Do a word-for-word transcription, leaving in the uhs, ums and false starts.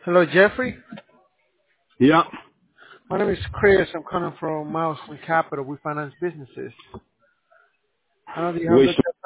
Hello, Jeffrey. Yeah. My name is Chris. I'm calling from Milestone Capital. We finance businesses. I know that you have Which looked at.